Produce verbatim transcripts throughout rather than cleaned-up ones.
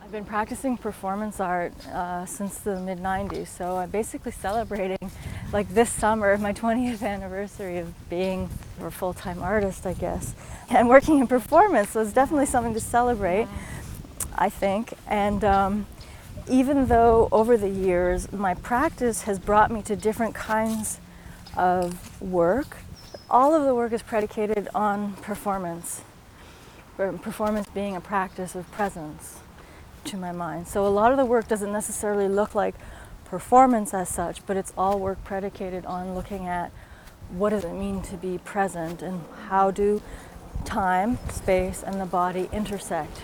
I've been practicing performance art uh, since the mid nineties, so I'm basically celebrating, like this summer, my twentieth anniversary of being a full-time artist, I guess. And working in performance was definitely something to celebrate, I think. And um, even though over the years my practice has brought me to different kinds of work, all of the work is predicated on performance, performance being a practice of presence to my mind. So a lot of the work doesn't necessarily look like performance as such, but it's all work predicated on looking at what does it mean to be present and how do time, space, and the body intersect.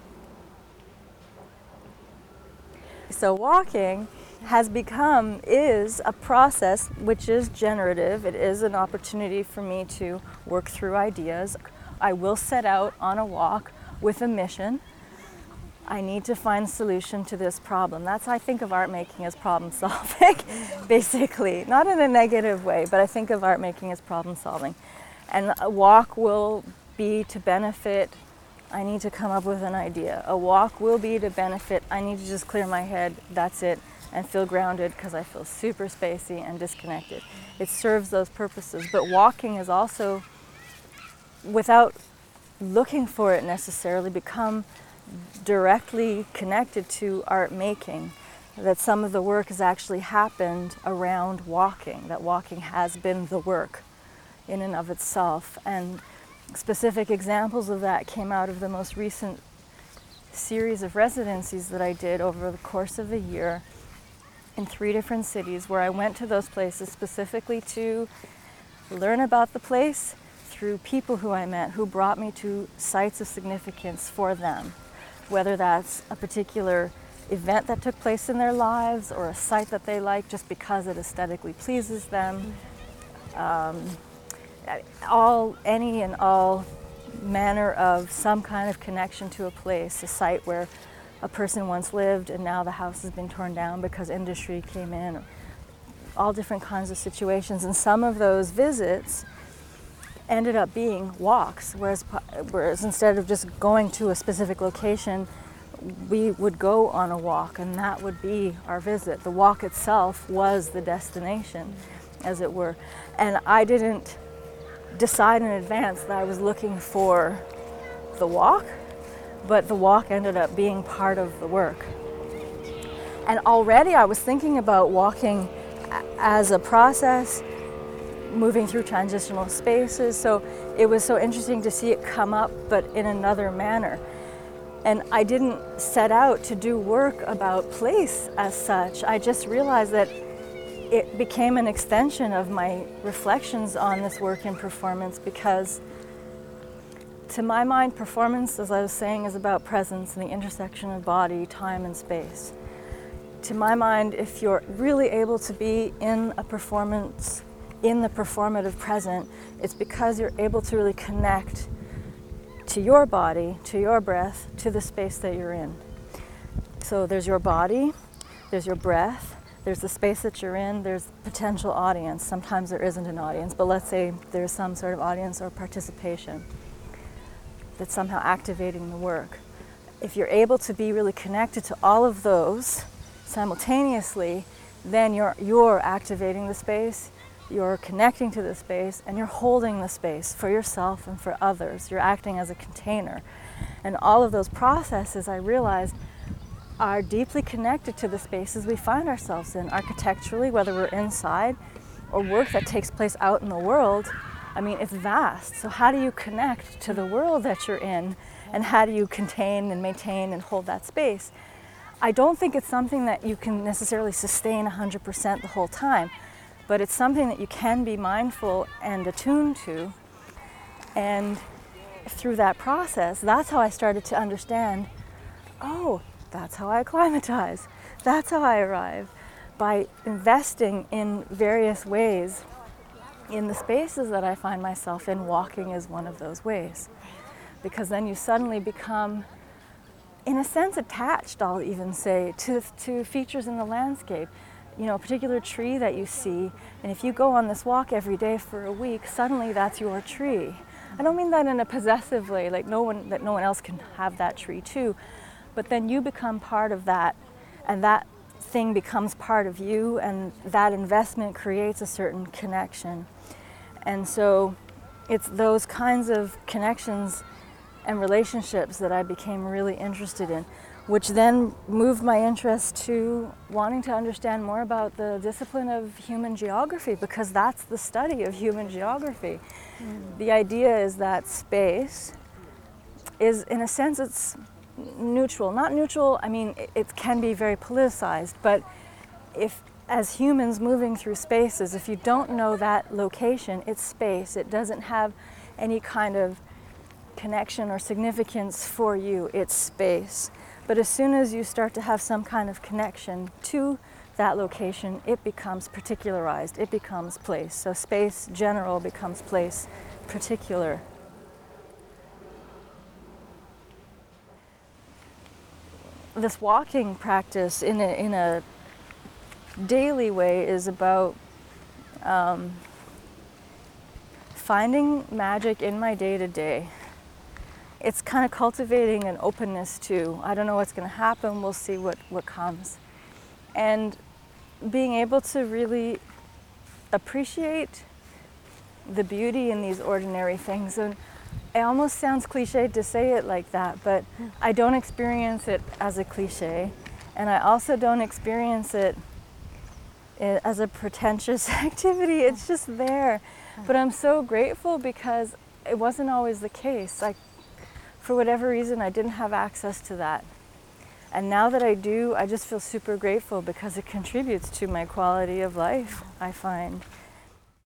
So walking has become, is a process which is generative. It is an opportunity for me to work through ideas. I will set out on a walk with a mission. I need to find a solution to this problem. That's how I think of art making, as problem solving, basically. Not in a negative way, but I think of art making as problem solving. And a walk will be to benefit, I need to come up with an idea. A walk will be to benefit, I need to just clear my head, that's it, and feel grounded because I feel super spacey and disconnected. It serves those purposes, but walking is also, without looking for it necessarily, become directly connected to art making, that some of the work has actually happened around walking, that walking has been the work in and of itself. And specific examples of that came out of the most recent series of residencies that I did over the course of a year in three different cities, where I went to those places specifically to learn about the place through people who I met who brought me to sites of significance for them. Whether that's a particular event that took place in their lives or a site that they like just because it aesthetically pleases them. Um, all, any and all manner of some kind of connection to a place, a site where a person once lived and now the house has been torn down because industry came in. All different kinds of situations, and some of those visits ended up being walks, whereas, whereas instead of just going to a specific location, we would go on a walk, and that would be our visit. The walk itself was the destination, as it were. And I didn't decide in advance that I was looking for the walk, but the walk ended up being part of the work. And already I was thinking about walking as a process, moving through transitional spaces, so it was so interesting to see it come up, but in another manner. And I didn't set out to do work about place as such. I just realized that it became an extension of my reflections on this work in performance, because to my mind, performance, as I was saying, is about presence and the intersection of body, time, and space. To my mind, if you're really able to be in a performance, in the performative present, it's because you're able to really connect to your body, to your breath, to the space that you're in. So there's your body, there's your breath, there's the space that you're in, there's potential audience. Sometimes there isn't an audience, but let's say there's some sort of audience or participation that's somehow activating the work. If you're able to be really connected to all of those simultaneously, then you're, you're activating the space, you're connecting to the space, and you're holding the space for yourself and for others. You're acting as a container. And all of those processes, I realized, are deeply connected to the spaces we find ourselves in, architecturally, whether we're inside or work that takes place out in the world. I mean, it's vast. So how do you connect to the world that you're in, and how do you contain and maintain and hold that space? I don't think it's something that you can necessarily sustain one hundred percent the whole time, but it's something that you can be mindful and attuned to. And through that process, that's how I started to understand, oh, that's how I acclimatize. That's how I arrive, by investing in various ways in the spaces that I find myself in. Walking is one of those ways, because then you suddenly become, in a sense, attached, I'll even say, to, to features in the landscape. You know, a particular tree that you see, and if you go on this walk every day for a week, suddenly that's your tree. I don't mean that in a possessive way, like no one, that no one else can have that tree too, but then you become part of that, and that thing becomes part of you, and that investment creates a certain connection. And so it's those kinds of connections and relationships that I became really interested in, which then moved my interest to wanting to understand more about the discipline of human geography, because that's the study of human geography. Mm. The idea is that space is, in a sense, it's neutral. Not neutral, I mean, it, it can be very politicized, but if, as humans moving through spaces, if you don't know that location, it's space. It doesn't have any kind of connection or significance for you, it's space. But as soon as you start to have some kind of connection to that location, it becomes particularized, it becomes place. So space general becomes place particular. This walking practice in a, in a daily way is about um, finding magic in my day-to-day. It's kind of cultivating an openness to, I don't know what's going to happen, we'll see what, what comes. And being able to really appreciate the beauty in these ordinary things. And it almost sounds cliched to say it like that, but I don't experience it as a cliche. And I also don't experience it as a pretentious activity. It's just there. But I'm so grateful because it wasn't always the case. Like, for whatever reason, I didn't have access to that. And now that I do, I just feel super grateful because it contributes to my quality of life, I find.